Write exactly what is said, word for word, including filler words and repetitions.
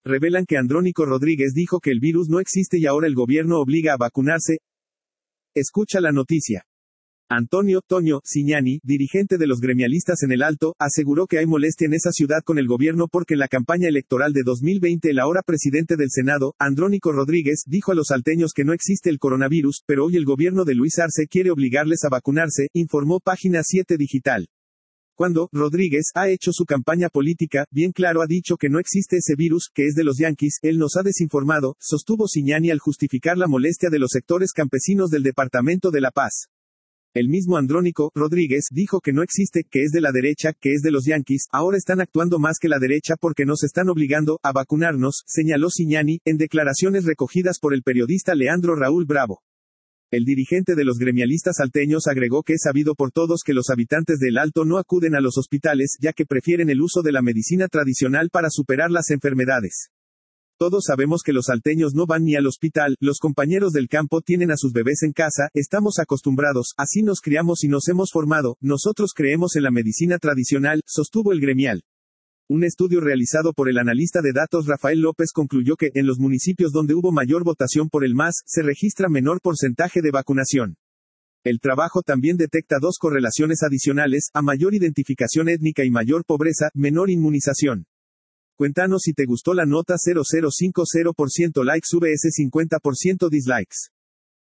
revelan que Andrónico Rodríguez dijo que el virus no existe y ahora el gobierno obliga a vacunarse. Escucha la noticia. Antonio Toño Cignani, dirigente de los gremialistas en el Alto, aseguró que hay molestia en esa ciudad con el gobierno porque en la campaña electoral de dos mil veinte el ahora presidente del Senado, Andrónico Rodríguez, dijo a los salteños que no existe el coronavirus, pero hoy el gobierno de Luis Arce quiere obligarles a vacunarse, informó Página siete Digital. Cuando Rodríguez ha hecho su campaña política, bien claro ha dicho que no existe ese virus, que es de los yanquis, él nos ha desinformado, sostuvo Cignani al justificar la molestia de los sectores campesinos del departamento de La Paz. El mismo Andrónico Rodríguez dijo que no existe, que es de la derecha, que es de los yanquis, ahora están actuando más que la derecha porque nos están obligando a vacunarnos, señaló Cignani, en declaraciones recogidas por el periodista Leandro Raúl Bravo. El dirigente de los gremialistas salteños agregó que es sabido por todos que los habitantes del Alto no acuden a los hospitales ya que prefieren el uso de la medicina tradicional para superar las enfermedades. Todos sabemos que los salteños no van ni al hospital, los compañeros del campo tienen a sus bebés en casa, estamos acostumbrados, así nos criamos y nos hemos formado, nosotros creemos en la medicina tradicional, sostuvo el gremial. Un estudio realizado por el analista de datos Rafael López concluyó que, en los municipios donde hubo mayor votación por el M A S, se registra menor porcentaje de vacunación. El trabajo también detecta dos correlaciones adicionales, a mayor identificación étnica y mayor pobreza, menor inmunización. Cuéntanos si te gustó la nota. Cero cero cinco cero por ciento likes vs cincuenta por ciento dislikes.